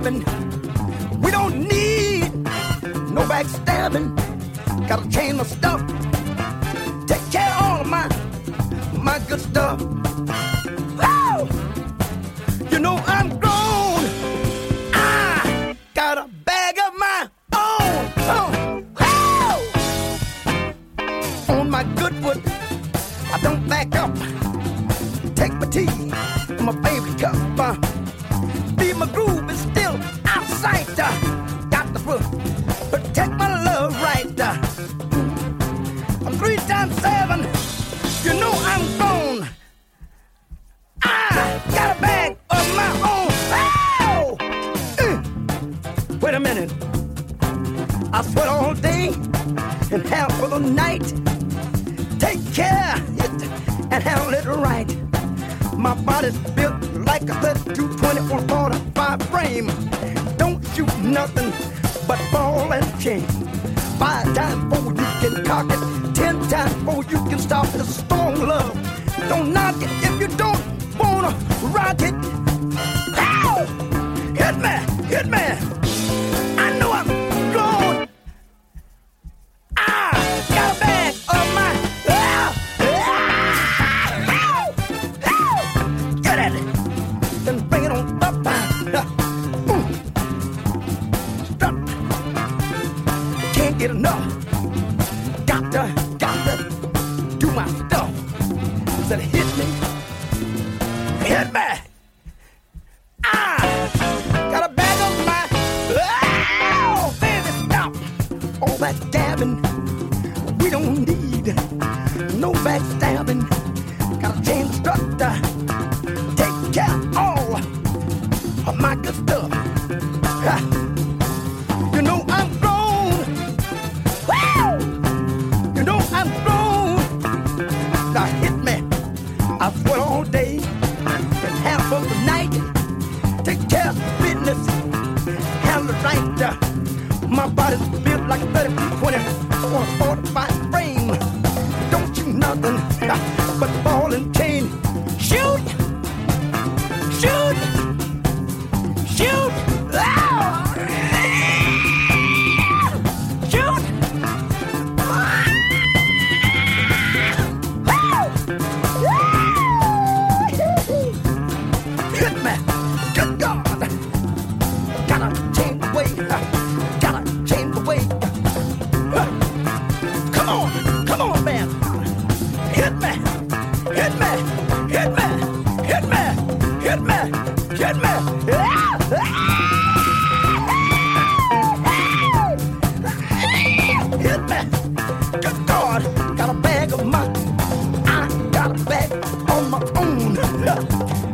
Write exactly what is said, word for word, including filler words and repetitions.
backstabbing. We don't need no backstabbing. Gotta change my stuff. Take care of all of my, my good stuff. Woo! You know I'm grown. I got a bag of my own. Oh, woo! On my good foot, I don't back up. Take my tea, my favorite cup. Uh, be my groove is still out of sight. Uh, got the foot, protect my love right. Uh, I'm three times seven. You know I'm gone. I got a bag of my own. Oh! Uh, wait a minute. I sweat all day and half of the night. Take care and handle it right. My body's built like a thirty-two twenty or forty-five frame. Don't shoot nothing but ball and chain. Five times before you can cock it, ten times before you can stop the strong love. Don't knock it if you don't wanna rock it. Ow! Hit me, hit me. I know I'm gone. I got a bag of my. Get at it, then bring it on up. Boom. Stop. Can't get enough. Got to, got to do my stuff. Said hit me, hit me. I got a bag of my. Oh, baby, stop. All that dabbing, we don't need no backstabbing. Got a chain structure. Take care of all of my good stuff. Ha. You know I'm grown. Woo! You know I'm grown. Now hit me. I sweat all day and half of the night. Take care of business. Handle it right. Uh, my body's built like a thirty-two twenty or forty-five frame. Don't you nothing uh, but ball and chain. Shoot! Shoot! Shoot! Oh! Shoot! Hit me! Good God! Gotta change the way. Gotta change the way. Come on! Come on, man! Hit me! Hit me! Hit me! Hit me! Hit me! Hit me! Hit me! Good God! Got a bag of my. I got a bag on my own.